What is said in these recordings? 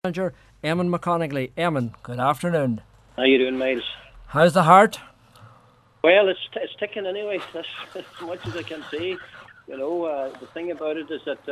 Manager Eamon McConaughey. Eamon, good afternoon. How you doing, Miles? How's the heart? Well, it's ticking anyway. That's as much as I can say. The thing about it is that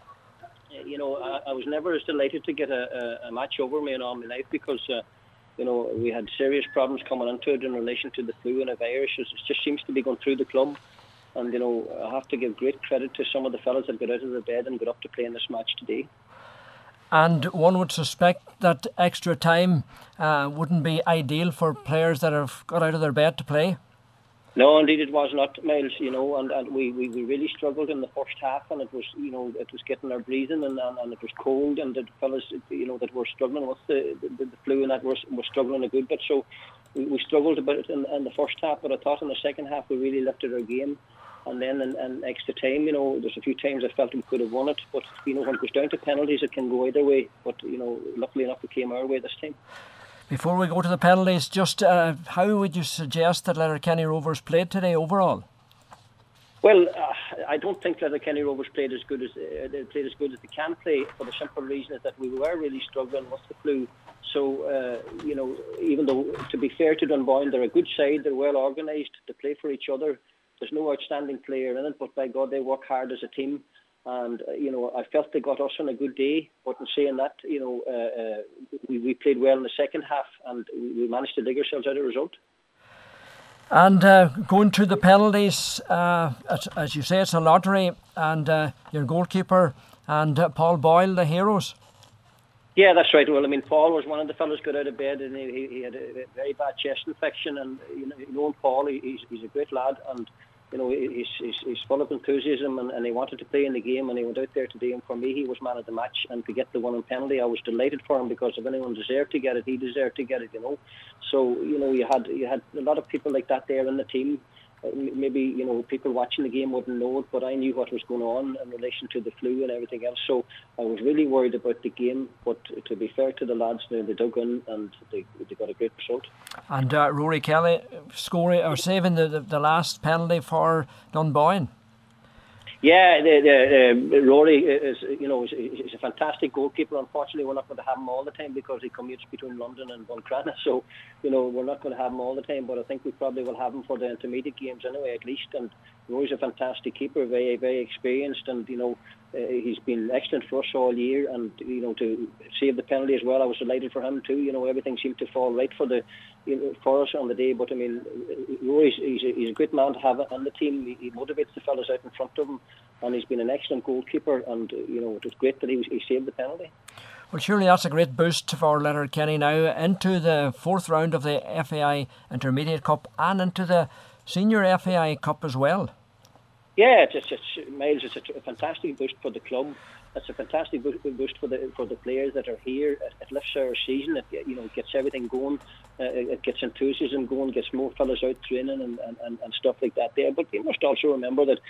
I was never as delighted to get a match over me in all my life because we had serious problems coming into it in relation to the flu and a virus. It just seems to be going through the club. And, I have to give great credit to some of the fellas that got out of their bed and got up to play in this match today. And one would suspect that extra time wouldn't be ideal for players that have got out of their bed to play. No, indeed it was not, Miles. And we really struggled in the first half, and it was getting our breathing, and it was cold, and the fellas that were struggling with the flu and that were struggling a good bit. So we struggled a bit in the first half, but I thought in the second half we really lifted our game. And then in extra time, there's a few times I felt we could have won it. But, when it goes down to penalties, it can go either way. But, luckily enough, it came our way this time. Before we go to the penalties, just how would you suggest that Letterkenny Rovers played today overall? Well, I don't think Letterkenny Rovers played as good as they can play, for the simple reason is that we were really struggling with the flu. So, even though, to be fair to Dunboyne, they're a good side, they're well organised, they play for each other. There's no outstanding player in it, but by God, they work hard as a team. And, I felt they got us on a good day. But in saying that, we played well in the second half and we managed to dig ourselves out a result. And going to the penalties, as you say, it's a lottery. And your goalkeeper and Paul Boyle, the heroes. Yeah, that's right. Well, Paul was one of the fellas got out of bed and he had a very bad chest infection. And, knowing Paul, he's a great lad. And, he's full of enthusiasm and he wanted to play in the game, and he went out there today, and for me he was man of the match, and to get the winning penalty I was delighted for him, because if anyone deserved to get it, he deserved to get it, So, you had a lot of people like that there in the team. Maybe, people watching the game wouldn't know it, but I knew what was going on in relation to the flu and everything else. So I was really worried about the game, but to be fair to the lads, they dug in and they got a great result. And Rory Kelly saving the last penalty for Dunboyne. Yeah, Rory is a fantastic goalkeeper. Unfortunately, we're not going to have him all the time because he commutes between London and Buncrana. So, we're not going to have him all the time. But I think we probably will have him for the intermediate games anyway, at least. And Rory's a fantastic keeper, very, very experienced, and he's been excellent for us all year. And to save the penalty as well, I was delighted for him too. Everything seemed to fall right for for us on the day. But Rory's he's a great man to have on the team. He motivates the fellas out in front of him, and he's been an excellent goalkeeper. And it was great that he saved the penalty. Well, surely that's a great boost for Letterkenny now into the fourth round of the FAI Intermediate Cup and into the Senior FAI Cup as well. Yeah, Miles, it's a fantastic boost for the club. It's a fantastic boost for the players that are here. It lifts our season. It gets everything going. It gets enthusiasm going. Gets more fellas out training and stuff like that there. But you must also remember that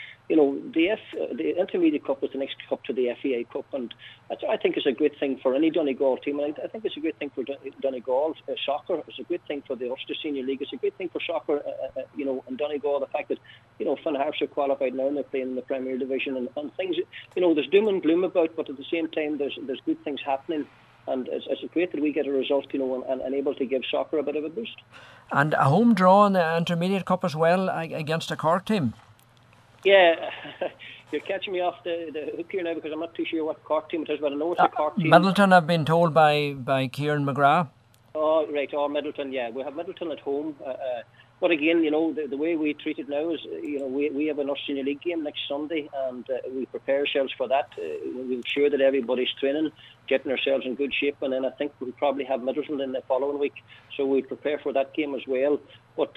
the Intermediate Cup is the next cup to the FAI Cup, and I think it's a great thing for any Donegal team. And I think it's a great thing for Donegal soccer. It's a great thing for the Ulster Senior League. It's a great thing for soccer. In Donegal, the fact that Finn Harps are qualified now and they're playing in the Premier Division and things. There's doom and gloom about, but at the same time, there's good things happening. And it's great that we get a result, and able to give soccer a bit of a boost. And a home draw in the Intermediate Cup as well against a Cork team. Yeah, you're catching me off the hook here now because I'm not too sure what Cork team it is, but I know it's a Cork team. Middleton, I've been told by Kieran McGrath. Oh, right, Middleton, yeah. We have Middleton at home. But again, the way we treat it now is, we have an Ulster Senior League game next Sunday, and we prepare ourselves for that. We ensure that everybody's training, getting ourselves in good shape, and then I think we'll probably have Middleton in the following week, so we prepare for that game as well. But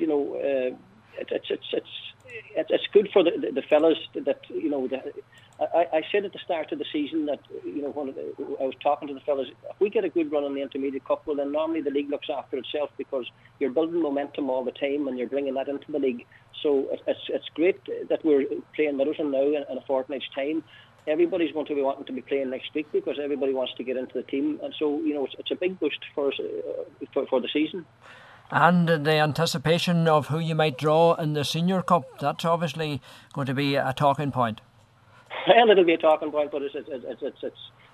it's good for the fellas that I said at the start of the season that when I was talking to the fellas, if we get a good run in the Intermediate Cup, well then normally the league looks after itself because you're building momentum all the time and you're bringing that into the league. So it's great that we're playing Middleton now in a fortnight's time. Everybody's going to be wanting to be playing next week because everybody wants to get into the team, and so it's a big boost for us for the season. And the anticipation of who you might draw in the Senior Cup, that's obviously going to be a talking point. Well, it'll be a talking point, but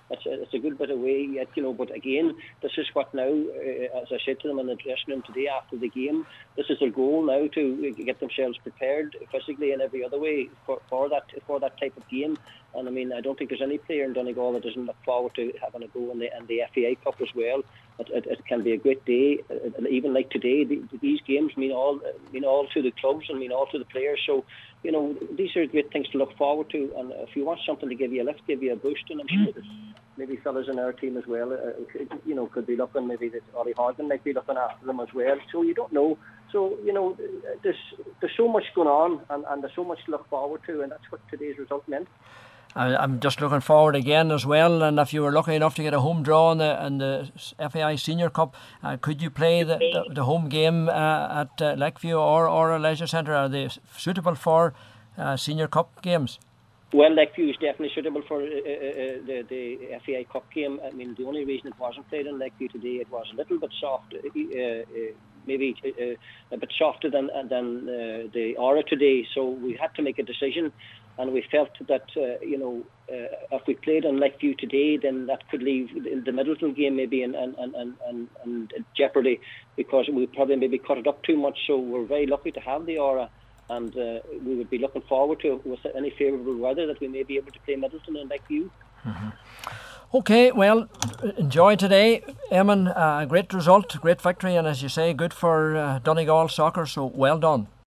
it's a good bit away yet, but again, this is what now, as I said to them in the dressing room today after the game, this is their goal now, to get themselves prepared physically and every other way for that type of game. And I mean, I don't think there's any player in Donegal that doesn't look forward to having a go in the FAI Cup as well. It can be a great day, even like today. These games mean all to the clubs and mean all to the players. So, these are great things to look forward to. And if you want something to give you a lift, give you a boost, and I'm sure there's maybe fellas in our team as well, could be looking, maybe that Ollie Horgan might be looking after them as well. So you don't know. So, there's so much going on, and there's so much to look forward to, and that's what today's result meant. I'm just looking forward again as well, and if you were lucky enough to get a home draw in the FAI Senior Cup, could you play the home game at Lakeview or a leisure centre? Are they suitable for Senior Cup games? Well, Lakeview is definitely suitable for the FAI Cup game. I mean, the only reason it wasn't played in Lakeview today, it was a little bit soft, maybe a bit softer than the Aura today. So we had to make a decision, and we felt that if we played in Lakeview today, then that could leave the Middleton game maybe in jeopardy, because we probably maybe cut it up too much. So we're very lucky to have the Aura. And we would be looking forward to, with any favourable weather, that we may be able to play Middleton and Lakeview. Mm-hmm. Okay, well, enjoy today, Eamon. Great result, great victory, and as you say, good for Donegal soccer, so well done.